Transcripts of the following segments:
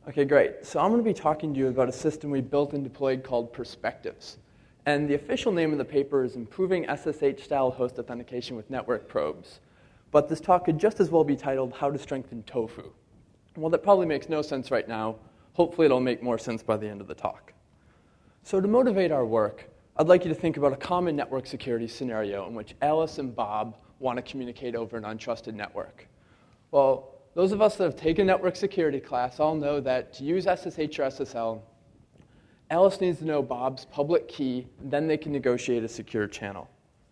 Okay, great. So I'm going to be talking to you about a system we built and deployed called Perspectives. And the official name of the paper is Improving SSH-Style Host Authentication with Network Probes. But this talk could just as well be titled How to Strengthen Tofu. Well, that probably makes no sense right now. Hopefully it'll make more sense by the end of the talk. So to motivate our work, I'd like you to think about a common network security scenario in which Alice and Bob want to communicate over an untrusted network. Well, those of us that have taken network security class all know that to use SSH or SSL, Alice needs to know Bob's public key, and then they can negotiate a secure channel.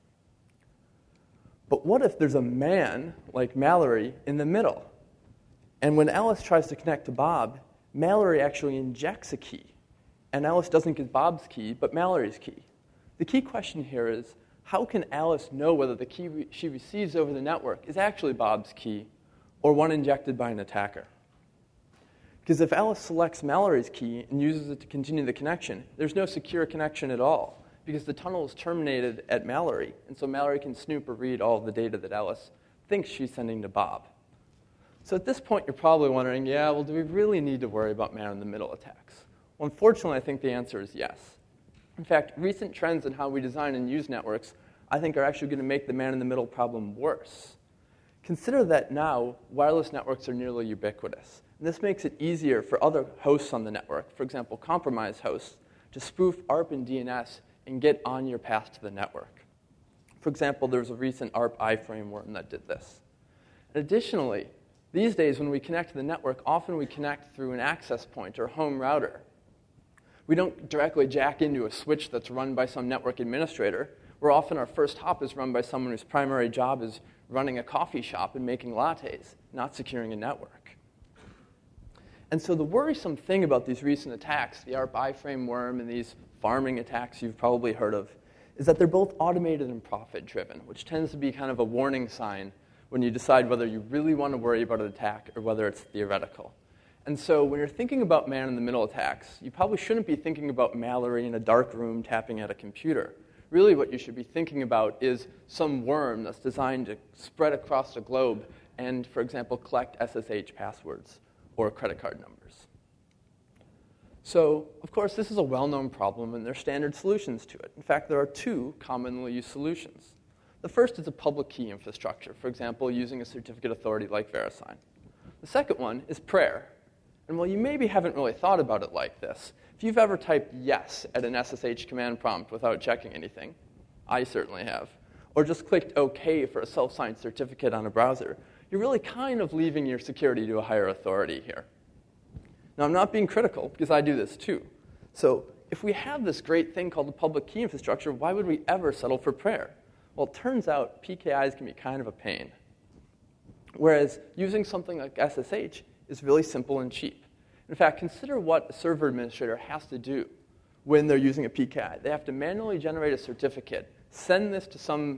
But what if there's a man, like Mallory, in the middle? And when Alice tries to connect to Bob, Mallory actually injects a key. And Alice doesn't get Bob's key, but Mallory's key. The key question here is, how can Alice know whether the key she receives over the network is actually Bob's key or one injected by an attacker? Because if Alice selects Mallory's key and uses it to continue the connection, there's no secure connection at all, because the tunnel is terminated at Mallory, and so Mallory can snoop or read all of the data that Alice thinks she's sending to Bob. So at this point, you're probably wondering, yeah, well, do we really need to worry about man-in-the-middle attacks? Well, unfortunately, I think the answer is yes. In fact, recent trends in how we design and use networks, I think, are actually going to make the man-in-the-middle problem worse. Consider that now, wireless networks are nearly ubiquitous. And this makes it easier for other hosts on the network, for example, compromised hosts, to spoof ARP and DNS and get on your path to the network. For example, there was a recent ARP iframe worm that did this. Additionally, these days when we connect to the network, often we connect through an access point or home router. We don't directly jack into a switch that's run by some network administrator, where often our first hop is run by someone whose primary job is running a coffee shop and making lattes, not securing a network. And so the worrisome thing about these recent attacks, the ARP iframe worm and these farming attacks you've probably heard of, is that they're both automated and profit-driven, which tends to be kind of a warning sign when you decide whether you really want to worry about an attack or whether it's theoretical. And so when you're thinking about man-in-the-middle attacks, you probably shouldn't be thinking about Mallory in a dark room tapping at a computer. Really what you should be thinking about is some worm that's designed to spread across the globe and, for example, collect SSH passwords or credit card numbers. So, of course, this is a well-known problem, and there are standard solutions to it. In fact, there are two commonly used solutions. The first is a public key infrastructure, for example, using a certificate authority like VeriSign. The second one is prayer. And while you maybe haven't really thought about it like this, if you've ever typed yes at an SSH command prompt without checking anything, I certainly have, or just clicked OK for a self-signed certificate on a browser, you're really kind of leaving your security to a higher authority here. Now, I'm not being critical, because I do this too. So if we have this great thing called the public key infrastructure, why would we ever settle for prayer? Well, it turns out PKIs can be kind of a pain. Whereas using something like SSH is really simple and cheap. In fact, consider what a server administrator has to do when they're using a PKI. They have to manually generate a certificate, send this to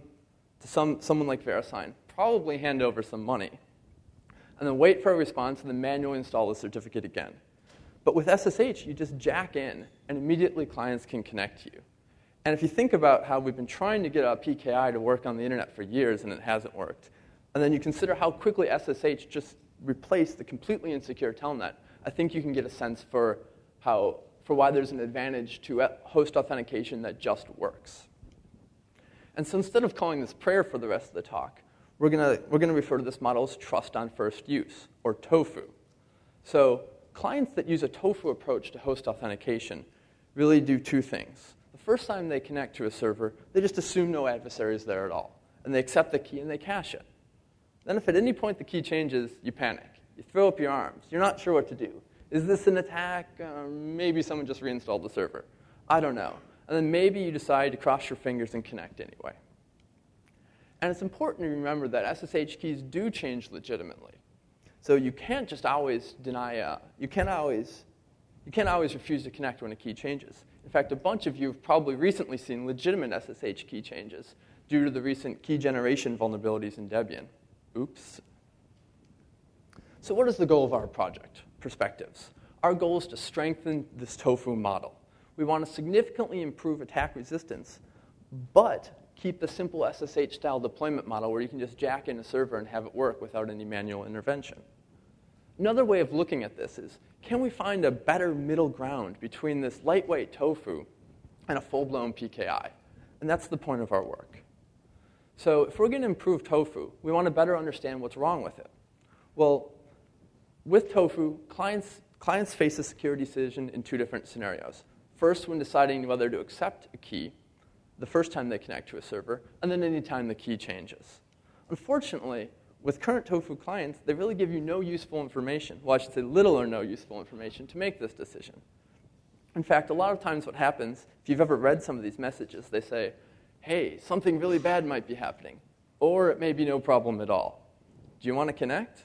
someone like VeriSign, probably hand over some money, and then wait for a response and then manually install the certificate again. But with SSH, you just jack in, and immediately clients can connect to you. And if you think about how we've been trying to get a PKI to work on the internet for years and it hasn't worked, and then you consider how quickly SSH just replaced the completely insecure telnet, I think you can get a sense for why there's an advantage to host authentication that just works. And so instead of calling this prayer for the rest of the talk, we're gonna refer to this model as trust on first use, or TOFU. So clients that use a TOFU approach to host authentication really do two things. The first time they connect to a server, they just assume no adversary is there at all, and they accept the key and they cache it. Then if at any point the key changes, you panic. You throw up your arms. You're not sure what to do. Is this an attack? Maybe someone just reinstalled the server. I don't know. And then maybe you decide to cross your fingers and connect anyway. And it's important to remember that SSH keys do change legitimately. So you can't just always you can't always refuse to connect when a key changes. In fact, a bunch of you have probably recently seen legitimate SSH key changes due to the recent key generation vulnerabilities in Debian. Oops. So what is the goal of our project, Perspectives? Our goal is to strengthen this TOFU model. We want to significantly improve attack resistance, but keep the simple SSH-style deployment model where you can just jack in a server and have it work without any manual intervention. Another way of looking at this is, can we find a better middle ground between this lightweight tofu and a full-blown PKI? And that's the point of our work. So if we're going to improve tofu, we want to better understand what's wrong with it. Well, with tofu, clients face a security decision in two different scenarios. First, when deciding whether to accept a key the first time they connect to a server, and then any time the key changes. Unfortunately, with current tofu clients, they really give you no useful information. Well, I should say little or no useful information to make this decision. In fact, a lot of times what happens, if you've ever read some of these messages, they say, hey, something really bad might be happening, or it may be no problem at all. Do you want to connect?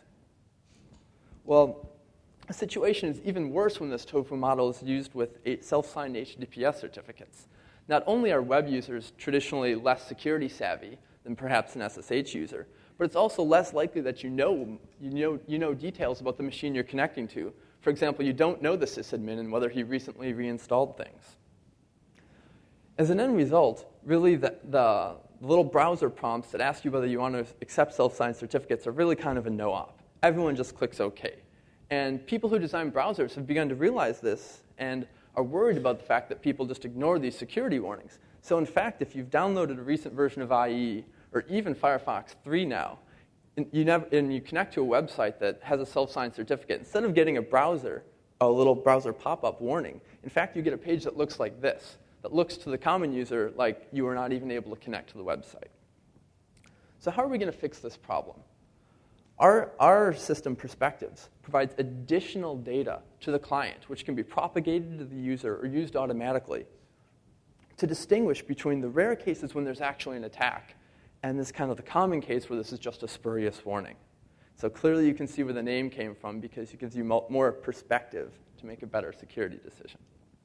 Well, the situation is even worse when this tofu model is used with self-signed HTTPS certificates. Not only are web users traditionally less security savvy than perhaps an SSH user, but it's also less likely that you know details about the machine you're connecting to. For example, you don't know the sysadmin and whether he recently reinstalled things. As an end result, really the little browser prompts that ask you whether you want to accept self-signed certificates are really kind of a no-op. Everyone just clicks OK. And people who design browsers have begun to realize this and are worried about the fact that people just ignore these security warnings. So in fact, if you've downloaded a recent version of IE, or even Firefox 3 now, and you connect to a website that has a self-signed certificate, instead of getting a little browser pop-up warning, in fact, you get a page that looks like this, that looks to the common user like you are not even able to connect to the website. So how are we going to fix this problem? Our system, Perspectives, provides additional data to the client, which can be propagated to the user or used automatically to distinguish between the rare cases when there's actually an attack and this kind of the common case where this is just a spurious warning. So clearly you can see where the name came from because it gives you more perspective to make a better security decision.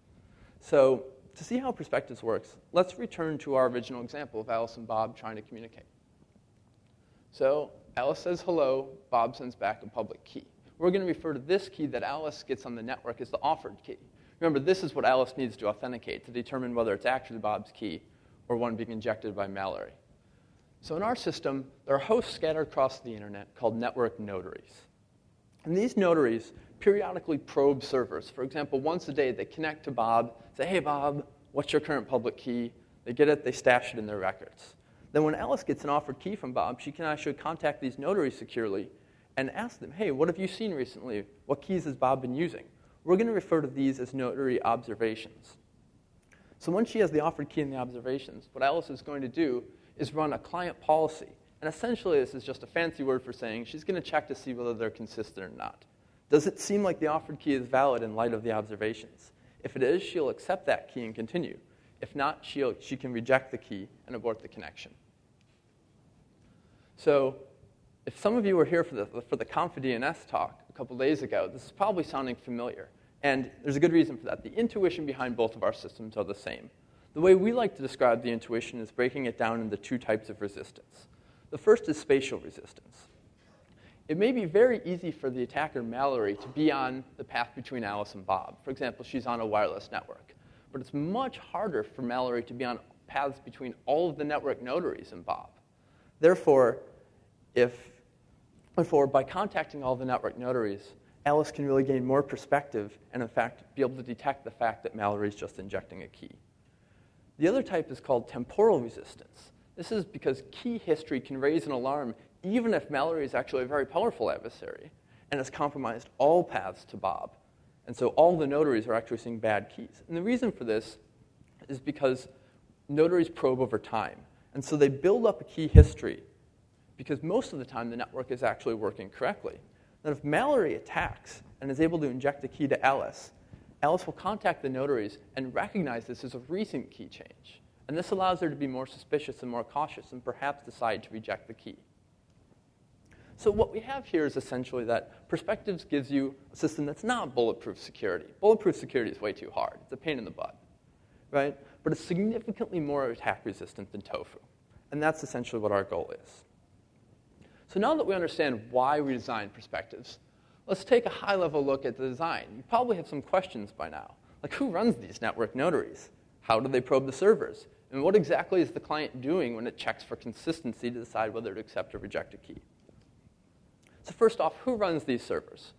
So to see how Perspectives works, let's return to our original example of Alice and Bob trying to communicate. So Alice says hello, Bob sends back a public key. We're going to refer to this key that Alice gets on the network as the offered key. Remember, this is what Alice needs to authenticate to determine whether it's actually Bob's key or one being injected by Mallory. So in our system, there are hosts scattered across the internet called network notaries. And these notaries periodically probe servers. For example, once a day, they connect to Bob, say, hey, Bob, what's your current public key? They get it, they stash it in their records. Then when Alice gets an offered key from Bob, she can actually contact these notaries securely and ask them, hey, what have you seen recently? What keys has Bob been using? We're going to refer to these as notary observations. So once she has the offered key and the observations, what Alice is going to do is run a client policy. And essentially, this is just a fancy word for saying she's going to check to see whether they're consistent or not. Does it seem like the offered key is valid in light of the observations? If it is, she'll accept that key and continue. If not, she can reject the key and abort the connection. So if some of you were here for the ConfDNS talk a couple days ago, this is probably sounding familiar. And there's a good reason for that. The intuition behind both of our systems are the same. The way we like to describe the intuition is breaking it down into two types of resistance. The first is spatial resistance. It may be very easy for the attacker, Mallory, to be on the path between Alice and Bob. For example, she's on a wireless network. But it's much harder for Mallory to be on paths between all of the network notaries and Bob. Therefore, by contacting all the network notaries, Alice can really gain more perspective and, in fact, be able to detect the fact that Mallory is just injecting a key. The other type is called temporal resistance. This is because key history can raise an alarm even if Mallory is actually a very powerful adversary and has compromised all paths to Bob. And so all the notaries are actually seeing bad keys. And the reason for this is because notaries probe over time. And so they build up a key history because most of the time the network is actually working correctly. Then if Mallory attacks and is able to inject a key to Alice, Alice will contact the notaries and recognize this as a recent key change. And this allows her to be more suspicious and more cautious and perhaps decide to reject the key. So what we have here is essentially that Perspectives gives you a system that's not bulletproof security. Bulletproof security is way too hard. It's a pain in the butt, right? But it's significantly more attack resistant than Tofu. And that's essentially what our goal is. So now that we understand why we designed Perspectives, let's take a high-level look at the design. You probably have some questions by now. Like, who runs these network notaries? How do they probe the servers? And what exactly is the client doing when it checks for consistency to decide whether to accept or reject a key? So first off, who runs these servers?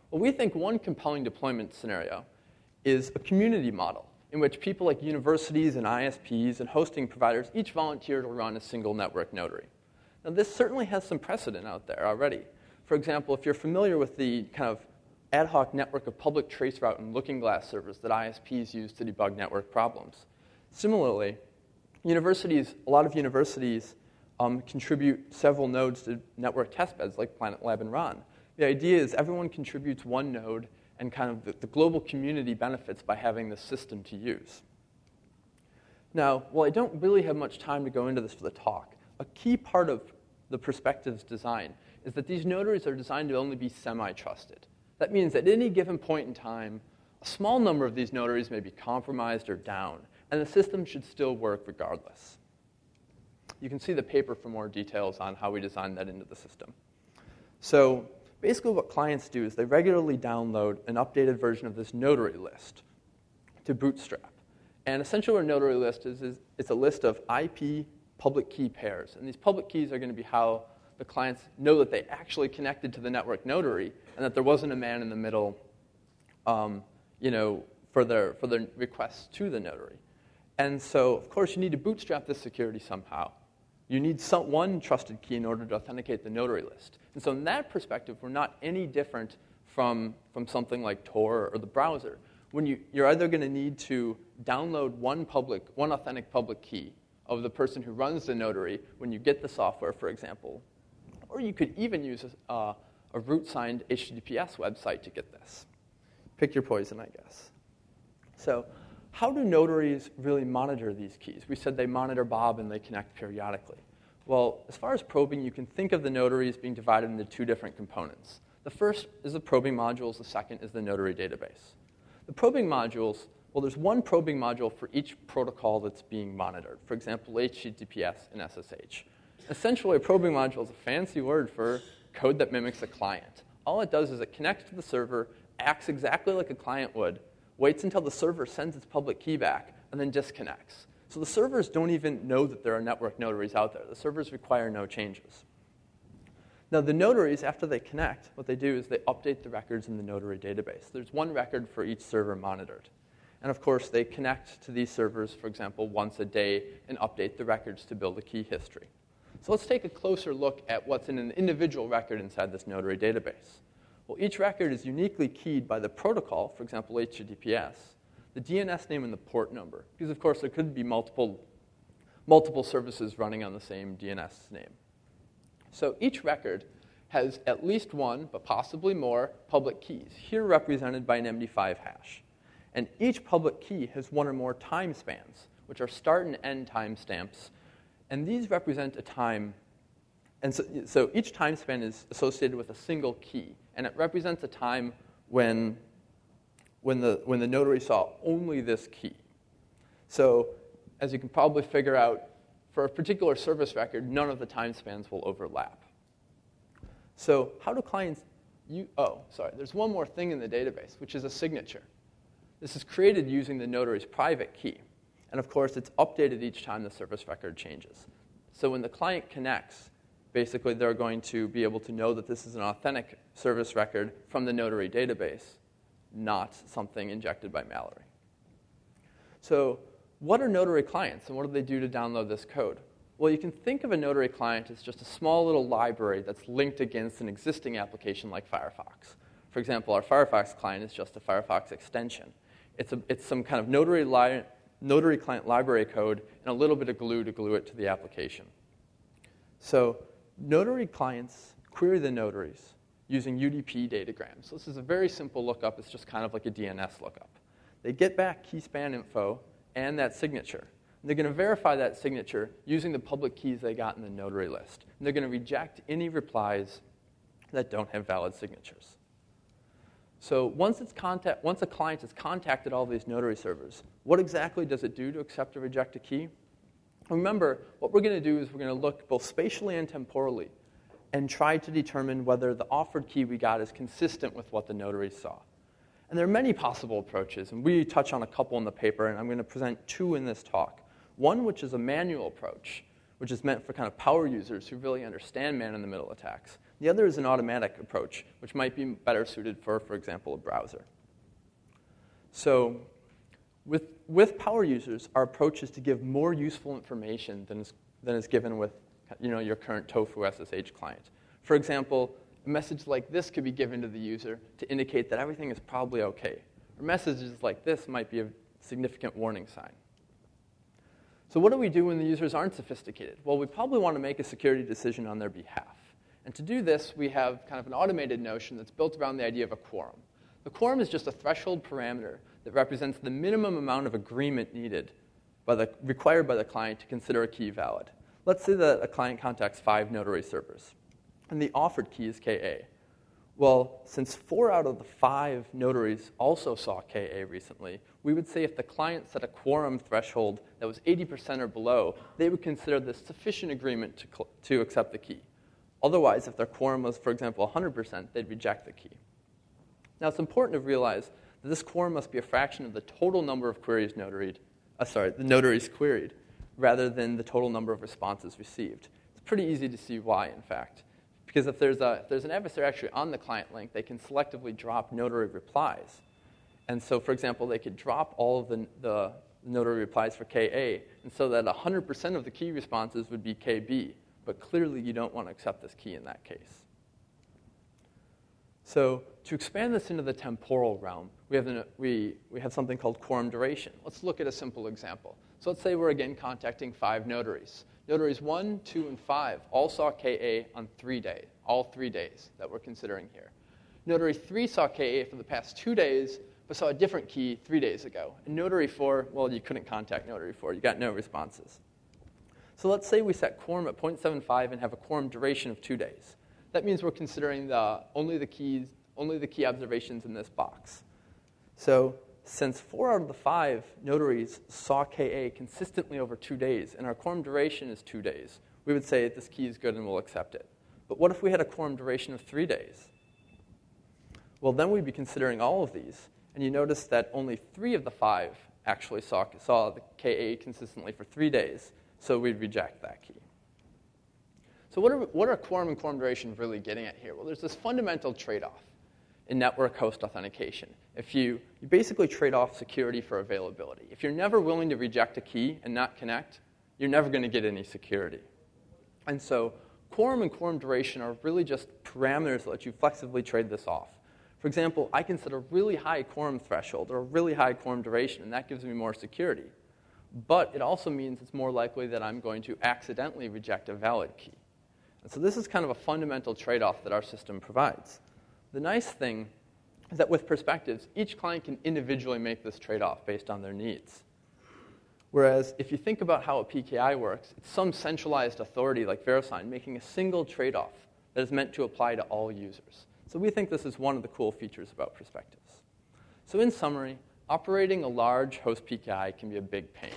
Well, we think one compelling deployment scenario is a community model in which people like universities and ISPs and hosting providers each volunteer to run a single network notary. Now, this certainly has some precedent out there already. For example, if you're familiar with the kind of ad hoc network of public traceroute and looking glass servers that ISPs use to debug network problems. Similarly, a lot of universities contribute several nodes to network testbeds like Planet Lab and Ron. The idea is everyone contributes one node and kind of the global community benefits by having the system to use. Now, while I don't really have much time to go into this for the talk, a key part of the Perspectives design is that these notaries are designed to only be semi-trusted. That means at any given point in time, a small number of these notaries may be compromised or down, and the system should still work regardless. You can see the paper for more details on how we designed that into the system. So basically what clients do is they regularly download an updated version of this notary list to Bootstrap. And essentially what a notary list is it's a list of IP public key pairs. And these public keys are going to be how the clients know that they actually connected to the network notary and that there wasn't a man in the middle for their requests to the notary. And so, of course, you need to bootstrap this security somehow. You need one trusted key in order to authenticate the notary list. And so in that perspective, we're not any different from something like Tor or the browser. When you're either going to need to download one authentic public key of the person who runs the notary when you get the software, for example, or you could even use a root-signed HTTPS website to get this. Pick your poison, I guess. So how do notaries really monitor these keys? We said they monitor Bob and they connect periodically. Well, as far as probing, you can think of the notaries being divided into two different components. The first is the probing modules. The second is the notary database. The probing modules, well, there's one probing module for each protocol that's being monitored. For example, HTTPS and SSH. Essentially, a probing module is a fancy word for code that mimics a client. All it does is it connects to the server, acts exactly like a client would, waits until the server sends its public key back, and then disconnects. So the servers don't even know that there are network notaries out there. The servers require no changes. Now, the notaries, after they connect, what they do is they update the records in the notary database. There's one record for each server monitored. And of course, they connect to these servers, for example, once a day and update the records to build a key history. So let's take a closer look at what's in an individual record inside this notary database. Well, each record is uniquely keyed by the protocol, for example, HTTPS, the DNS name and the port number, because of course there could be multiple services running on the same DNS name. So each record has at least one, but possibly more, public keys, here represented by an MD5 hash. And each public key has one or more time spans, which are start and end timestamps. And these represent a time. And so each time span is associated with a single key. And it represents a time when the notary saw only this key. So as you can probably figure out, for a particular service record, none of the time spans will overlap. So how do clients there's one more thing in the database, which is a signature. This is created using the notary's private key. And of course, it's updated each time the service record changes. So when the client connects, basically they're going to be able to know that this is an authentic service record from the notary database, not something injected by Mallory. So what are notary clients, and what do they do to download this code? Well, you can think of a notary client as just a small little library that's linked against an existing application like Firefox. For example, our Firefox client is just a Firefox extension. It's some kind of notary client library code and a little bit of glue to glue it to the application. So notary clients query the notaries using UDP datagrams. So this is a very simple lookup. It's just kind of like a DNS lookup. They get back key span info and that signature. And they're going to verify that signature using the public keys they got in the notary list. And they're going to reject any replies that don't have valid signatures. So once a client has contacted all these notary servers, what exactly does it do to accept or reject a key? Remember, what we're going to do is we're going to look both spatially and temporally and try to determine whether the offered key we got is consistent with what the notary saw. And there are many possible approaches, and we touch on a couple in the paper, and I'm going to present two in this talk. One, which is a manual approach, which is meant for kind of power users who really understand man-in-the-middle attacks. The other is an automatic approach, which might be better suited for example, a browser. So with power users, our approach is to give more useful information than is given with your current Tofu SSH client. For example, a message like this could be given to the user to indicate that everything is probably OK. Or messages like this might be a significant warning sign. So what do we do when the users aren't sophisticated? Well, we probably want to make a security decision on their behalf. And to do this, we have kind of an automated notion that's built around the idea of a quorum. The quorum is just a threshold parameter that represents the minimum amount of agreement needed required by the client to consider a key valid. Let's say that a client contacts 5 notary servers, and the offered key is KA. Well, since 4 out of the 5 notaries also saw KA recently, we would say if the client set a quorum threshold that was 80% or below, they would consider this sufficient agreement to accept the key. Otherwise, if their quorum was, for example, 100%, they'd reject the key. Now, it's important to realize that this quorum must be a fraction of the total number of queries the notaries queried, rather than the total number of responses received. It's pretty easy to see why, in fact. Because if there's an adversary actually on the client link, they can selectively drop notary replies. And so, for example, they could drop all of the notary replies for KA, and so that 100% of the key responses would be KB. But clearly, you don't want to accept this key in that case. So to expand this into the temporal realm, we have something called quorum duration. Let's look at a simple example. So let's say we're again contacting 5 notaries. Notaries 1, 2, and 5 all saw KA on 3 days, all 3 days that we're considering here. Notary 3 saw KA for the past 2 days, but saw a different key 3 days ago. And Notary 4, well, you couldn't contact Notary 4. You got no responses. So let's say we set quorum at 0.75 and have a quorum duration of 2 days. That means we're considering only the key observations in this box. So since 4 out of the 5 notaries saw KA consistently over 2 days, and our quorum duration is 2 days, we would say this key is good and we'll accept it. But what if we had a quorum duration of 3 days? Well, then we'd be considering all of these, and you notice that only 3 of the 5 actually saw the KA consistently for 3 days, so we'd reject that key. So what are quorum and quorum duration really getting at here? Well, there's this fundamental trade-off in network host authentication. If you basically trade off security for availability. If you're never willing to reject a key and not connect, you're never going to get any security. And so quorum and quorum duration are really just parameters that let you flexibly trade this off. For example, I can set a really high quorum threshold or a really high quorum duration, and that gives me more security. But it also means it's more likely that I'm going to accidentally reject a valid key. And so this is kind of a fundamental trade-off that our system provides. The nice thing is that with perspectives, each client can individually make this trade-off based on their needs. Whereas if you think about how a PKI works, it's some centralized authority like VeriSign making a single trade-off that is meant to apply to all users. So we think this is one of the cool features about perspectives. So in summary, operating a large host PKI can be a big pain.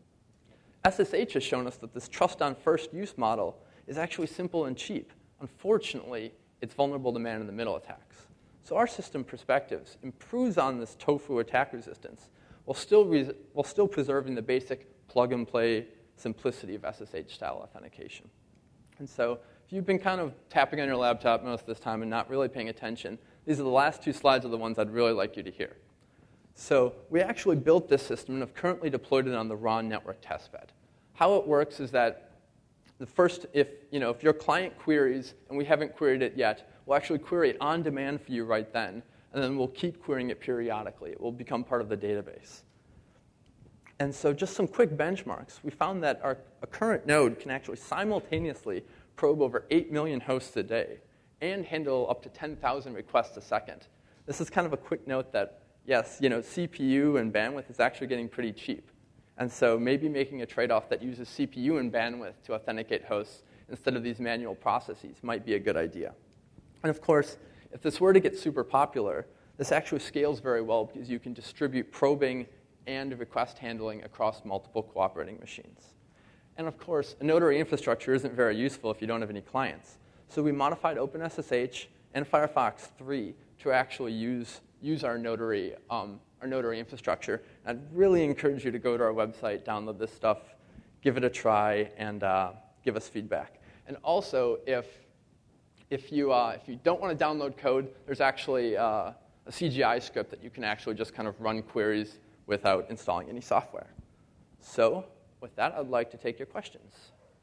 SSH has shown us that this trust on first use model is actually simple and cheap. Unfortunately, it's vulnerable to man-in-the-middle attacks. So our system, Perspectives, improves on this tofu attack resistance while still preserving the basic plug-and-play simplicity of SSH-style authentication. And so if you've been kind of tapping on your laptop most of this time and not really paying attention, these are the last 2 slides are the ones I'd really like you to hear. So we actually built this system and have currently deployed it on the RON network testbed. How it works is that if your client queries and we haven't queried it yet, we'll actually query it on demand for you right then, and then we'll keep querying it periodically. It will become part of the database. And so just some quick benchmarks. We found that a current node can actually simultaneously probe over 8 million hosts a day and handle up to 10,000 requests a second. This is kind of a quick note that, yes, CPU and bandwidth is actually getting pretty cheap. And so maybe making a trade-off that uses CPU and bandwidth to authenticate hosts instead of these manual processes might be a good idea. And of course, if this were to get super popular, this actually scales very well because you can distribute probing and request handling across multiple cooperating machines. And of course, a notary infrastructure isn't very useful if you don't have any clients. So we modified OpenSSH and Firefox 3 to actually use our notary infrastructure. I'd really encourage you to go to our website, download this stuff, give it a try, and give us feedback. And also, if if you don't want to download code, there's actually a CGI script that you can actually just kind of run queries without installing any software. So with that, I'd like to take your questions.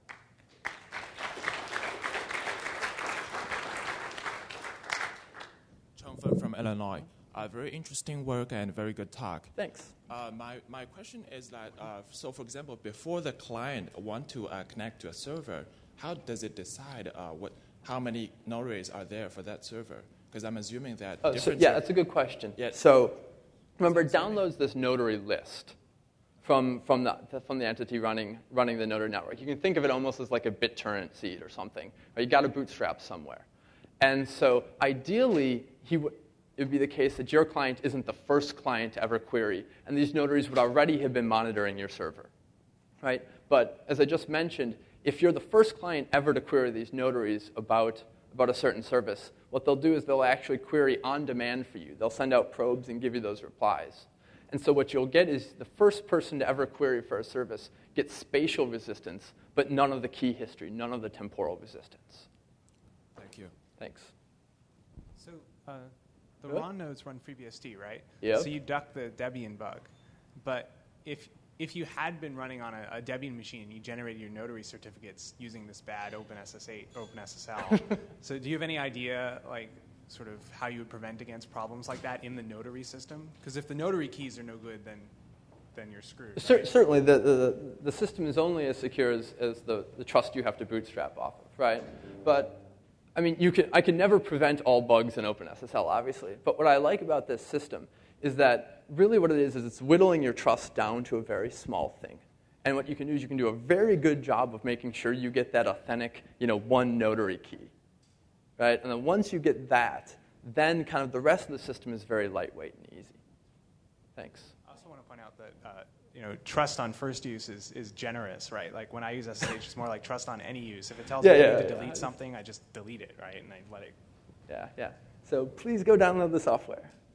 Chongfeng from Illinois. Very interesting work and very good talk. Thanks. My question is that, so for example, before the client want to connect to a server, how does it decide how many notaries are there for that server? Because I'm assuming that that's a good question. Yeah. So remember, it downloads this notary list from the entity running the notary network. You can think of it almost as like a BitTorrent seed or something. Right? You got to bootstrap somewhere. And so ideally, it would be the case that your client isn't the first client to ever query, and these notaries would already have been monitoring your server, right? But as I just mentioned, if you're the first client ever to query these notaries about a certain service, what they'll do is they'll actually query on demand for you. They'll send out probes and give you those replies. And so what you'll get is the first person to ever query for a service gets spatial resistance, but none of the key history, none of the temporal resistance. Thank you. Thanks. So the RON nodes run FreeBSD, right? Yep. So you duck the Debian bug. But if you had been running on a Debian machine and you generated your notary certificates using this bad OpenSSL, so do you have any idea, like, sort of how you would prevent against problems like that in the notary system? Because if the notary keys are no good, then you're screwed. Right? Certainly, the system is only as secure as the trust you have to bootstrap off of, right? But I mean, I can never prevent all bugs in OpenSSL, obviously. But what I like about this system is that really what it is it's whittling your trust down to a very small thing. And what you can do is you can do a very good job of making sure you get that authentic, one notary key, right? And then once you get that, then kind of the rest of the system is very lightweight and easy. Thanks. I also want to point out that trust on first use is generous, right? Like when I use SSH, it's more like trust on any use. If it tells me to delete something, I just delete it, right? And I let it. Yeah. So please go download the software.